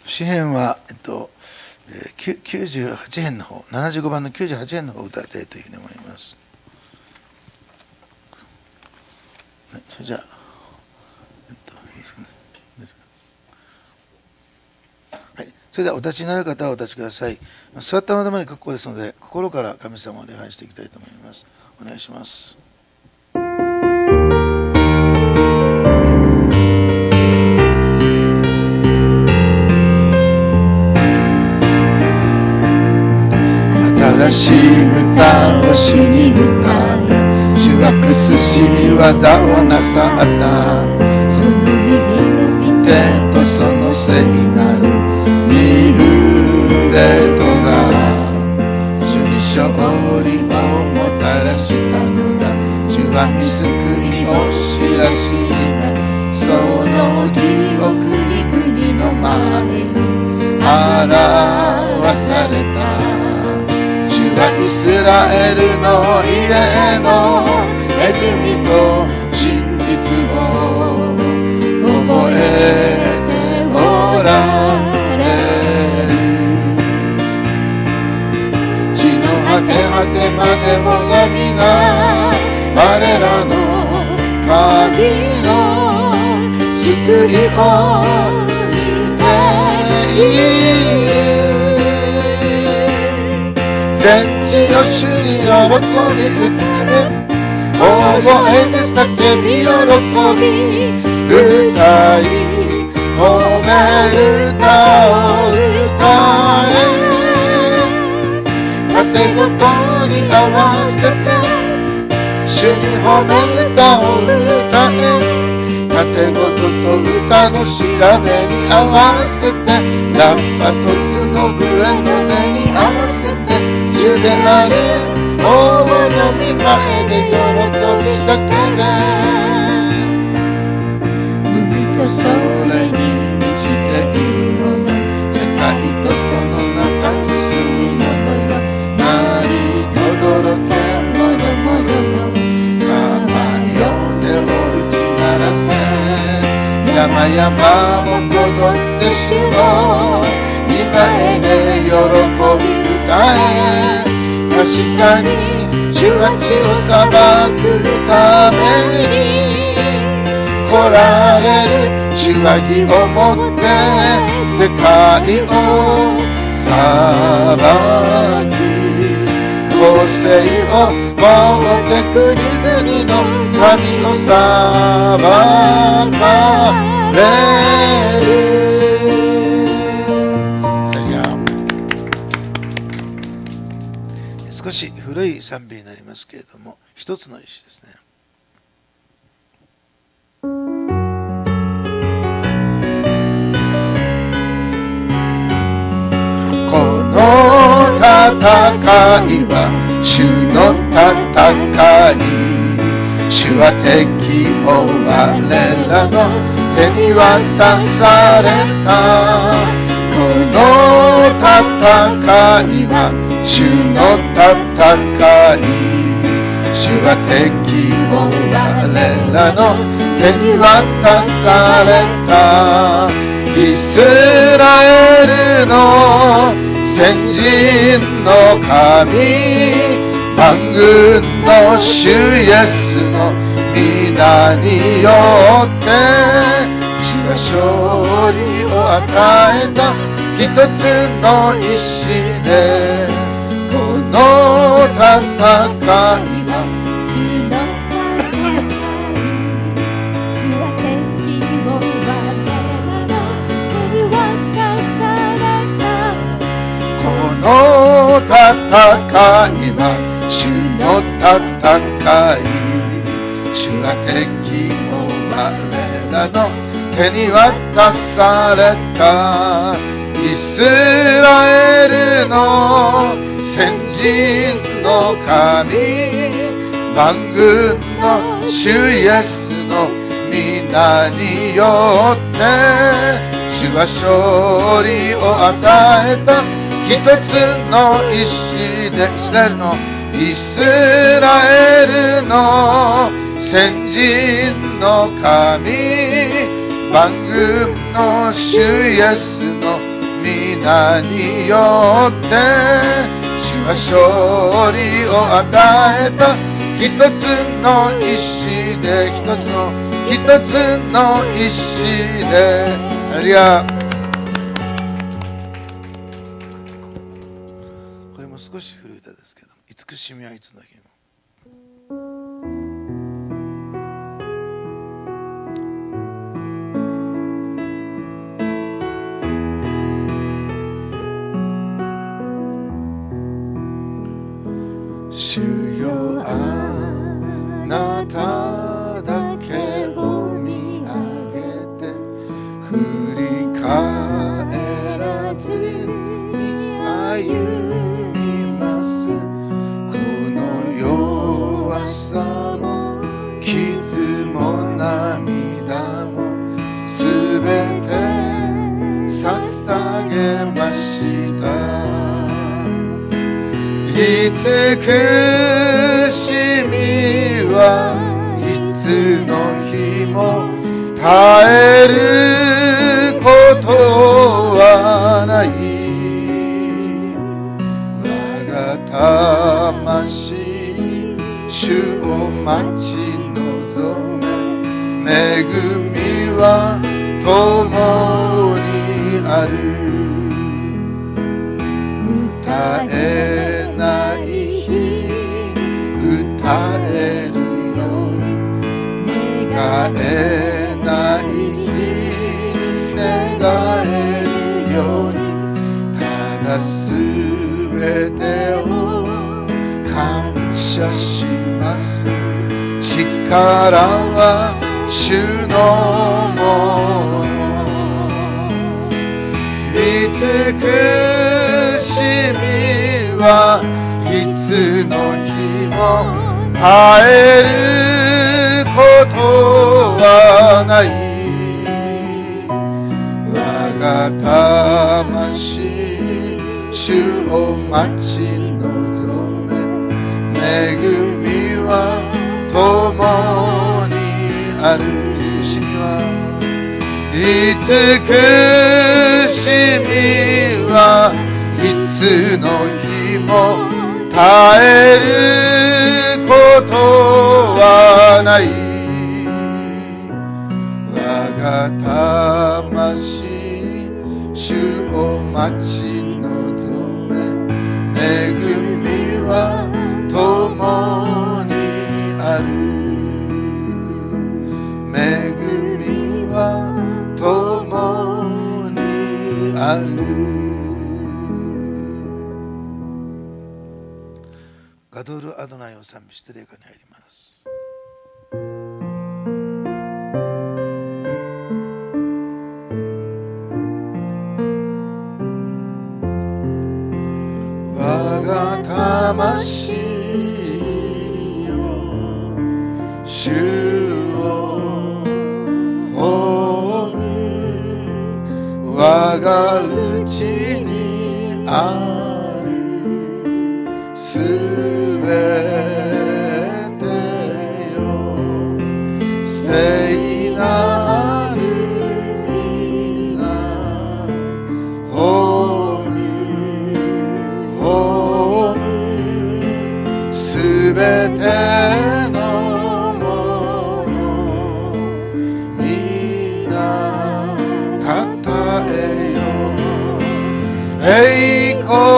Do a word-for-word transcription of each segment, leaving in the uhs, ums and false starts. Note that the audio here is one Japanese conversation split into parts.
詩編は、えっと、きゅうじゅうはち編の方、ななじゅうごばんのきゅうじゅうはち編の方を歌いたいというふうに思います。はい、それじゃあ、えっと、いいですかね。はい、それではお立ちになる方はお立ちください。座ったままで結構ですので、心から神様を礼拝していきたいと思います。お願いします。新しい歌を主に歌う、主は苦しい技をなさった。その右手とその聖なる御腕とが主に勝利をもたらしたのだ。主は御救いを知らしめ、その義を国々の前に表された。イスラエルの家の恵みと真実を覚えておられる。地の果て果てまでもが皆我らの神の救いを見ている。全地を主に喜び歌え、大声で叫び喜び歌い、褒め歌を歌え。盾ごとに合わせて主に褒め歌を歌え。盾ごとと歌の調べに合わせて、ラッパと角笛の音に合わせて、主である王の御前で喜び叫べ。海と空に満ちているもの、世界とその中に住むものよ。鳴りとどろけもろもろの川よ、手を打ち鳴らせ。山々もこぞって主の御前で喜び歌え。確かに主は地を裁くために来られる。主は義をもって世界を裁き、公正をもって国々の神を裁かれる。少し古い賛美になりますけれども、一つの石ですね。この戦いは主の戦い、主は敵を我らの手に渡された。この戦いは主の戦い、主は敵を我らの手に渡された。イスラエルの先人の神、万軍の主イエスの皆によって主は勝利を与えた。一つの石でこの戦いは主の戦い、主は敵を我らの手に渡された。この戦いは主の戦い、主は敵を我らの手に渡された。イスラエルの先人の神、万軍の主イエスの皆によって主は勝利を与えた。一つの石でイスラエルのイスラエルの先人の神、万軍の主イエスの皆によって主は勝利を与えた。一つの意志で、一つの一つの意志で。ハレルヤ。これも少し古い歌ですけど、慈しみはいつの日も。主よあなただけを見上げて、振り返らずに歩みます。この弱さも傷も涙もすべて捧げました。慈しみはいつの日も絶えることはない。我が魂主を待ち望め、恵みは共にある。歌えない日に歌えるように、願えない日に願えるように、ただすべてを感謝します。力は主のもの。慈しみはいつの日も絶えることはない。我が魂主を待ち望め、恵みは共にある。慈しみは慈しみはいつの日も絶えることはない。我が魂主を待ち望め、恵みは共にある。恵みは共にある。ガドルアドナイを賛美して礼歌に入ります。我が魂よ主を褒む。我が内にあるすべてよ、聖なる皆褒む褒む。すべてのものみんなたたえよ。栄光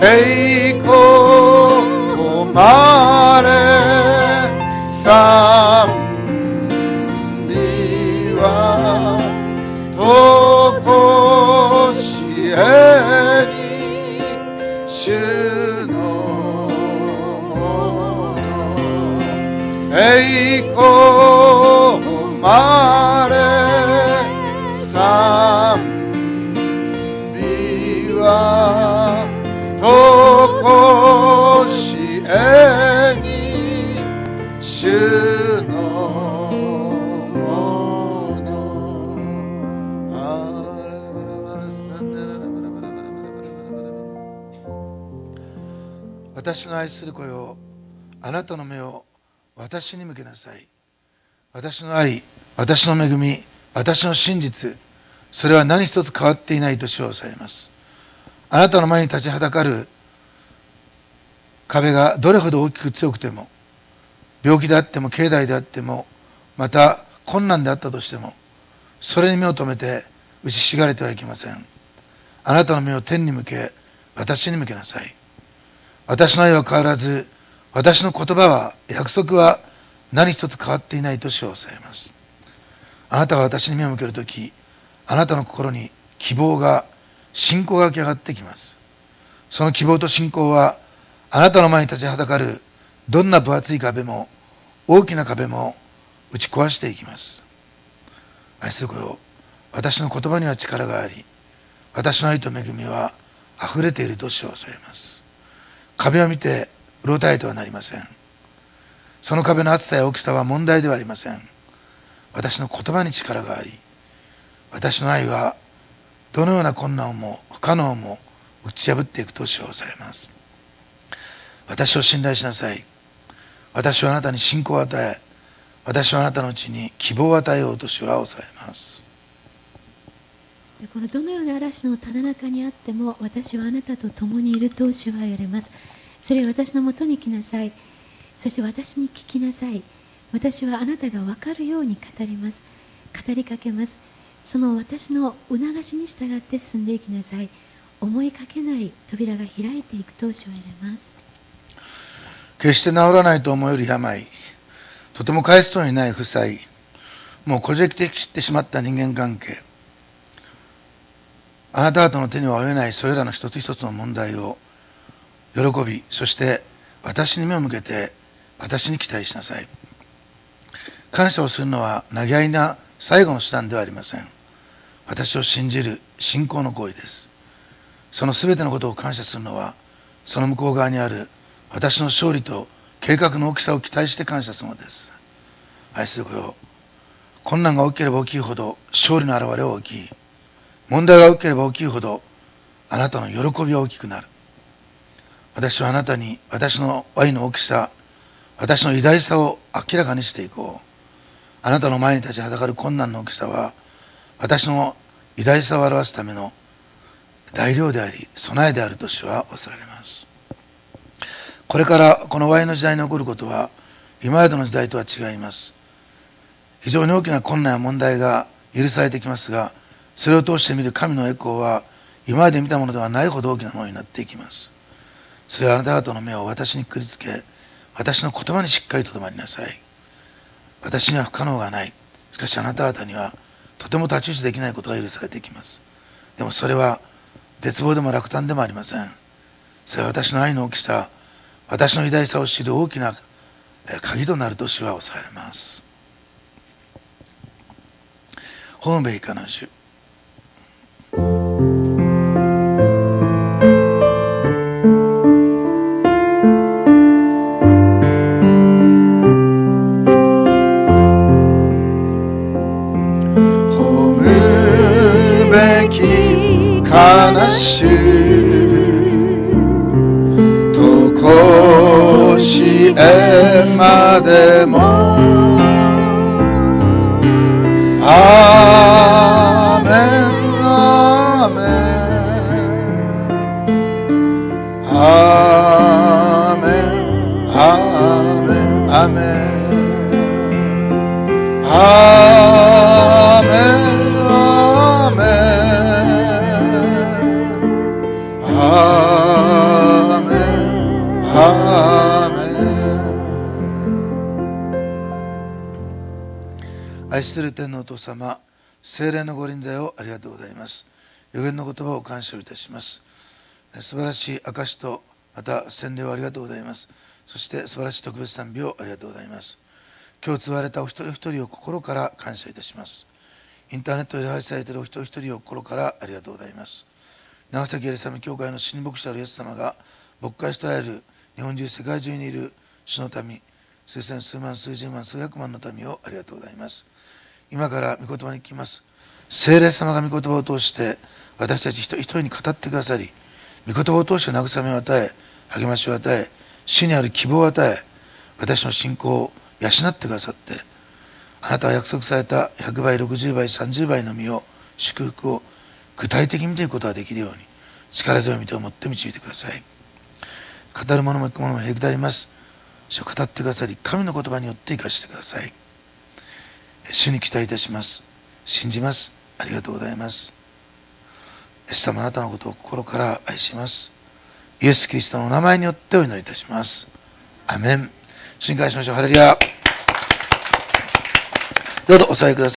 栄光誉れ賛美はとこしえに主のもの栄光誉れ賛美はとこしえに主のもの。私の愛する子よ、あなたの目を私に向けなさい。私の愛、私の恵み、私の真実、それは何一つ変わっていないと主はおっしゃいます。あなたの前に立ちはだかる壁がどれほど大きく強くても、病気であっても経済であっても、また困難であったとしても、それに目を留めて打ちひしがれてはいけません。あなたの目を天に向け、私に向けなさい。私の愛は変わらず、私の言葉は、約束は何一つ変わっていないと主はおっしゃいます。あなたが私に目を向けるとき、あなたの心に希望が、信仰が湧き上がってきます。その希望と信仰は、あなたの前に立ちはだかるどんな分厚い壁も大きな壁も打ち壊していきます。愛する子よ、私の言葉には力があり、私の愛と恵みはあふれていると主はおっしゃいます。壁を見てうろたえてはなりません。その壁の厚さや大きさは問題ではありません。私の言葉に力があり、私の愛はどのような困難も不可能も打ち破っていくと主はおっしゃいます。私を信頼しなさい。私はあなたに信仰を与え、私はあなたのうちに希望を与えようと主はおっしゃいます。 このどのような嵐のただ中にあっても、私はあなたと共にいると主は言われます。それは私のもとに来なさい。そして私に聞きなさい。私はあなたが分かるように語ります。語りかけます。その私の促しに従って進んでいきなさい。思いかけない扉が開いていくと主は言われます。 決して治らないと思える病、とても返すとにない負債、もうこじれてきてしまった人間関係、あなた方の手には負えないそれらの一つ一つの問題を喜び、そして私に目を向けて私に期待しなさい。感謝をするのは投げ合いな最後の手段ではありません。私を信じる信仰の行為です。そのすべてのことを感謝するのは、その向こう側にある私の勝利と計画の大きさを期待して感謝するのです。愛する子よ、困難が大きければ大きいほど勝利の現れは大きい。問題が大きければ大きいほどあなたの喜びは大きくなる。私はあなたに私の愛の大きさ、私の偉大さを明らかにしていこう。あなたの前に立ちはだかる困難の大きさは、私の偉大さを表すための材料であり、備えであると主はおっしゃられます。これからこの終わりの時代に起こることは、今までの時代とは違います。非常に大きな困難や問題が許されてきますが、それを通して見る神の栄光は、今まで見たものではないほど大きなものになっていきます。それはあなた方の目を私にくくりつけ、私の言葉にしっかりとどまりなさい。私には不可能がない。しかしあなた方にはとても太刀打ちできないことが許されていきます。でもそれは絶望でも落胆でもありません。それは私の愛の大きさ、私の偉大さを知る大きな鍵となると主はおっしゃられます。本米かな主。悲しとこしえまでもアーメンアーメンアーメンアーメンアーメンアーメンアーメン愛する天のお父様、聖霊のご臨在をありがとうございます。予言の言葉を感謝いたします。素晴らしい証とまた洗礼をありがとうございます。そして素晴らしい特別賛美をありがとうございます。今日継われたお一人一人を心から感謝いたします。インターネットで礼拝されているお一人一人を心からありがとうございます。長崎エルサレム教会の神牧者のイエス様が牧会しておられる日本中世界中にいる主の民、数千数万数十万数百万の民をありがとうございます。今から御言葉に聞きます。聖霊様が御言葉を通して私たち一人一人に語ってくださり、御言葉を通して慰めを与え、励ましを与え、主にある希望を与え、私の信仰を養ってくださって、あなたは約束されたひゃくばい、ろくじゅうばい、さんじゅうばいの実を、祝福を具体的に見ていくことができるように、力強い御手を持って導いてください。語る者も聞く者もへりくだります。主を語ってくださり、神の言葉によって生かしてください。主に期待いたします。信じます。ありがとうございます。イエス様、あなたのことを心から愛します。イエス・キリストのお名前によってお祈りいたします。アメン。主に感謝しましょう。ハレルヤ。どうぞお座りください。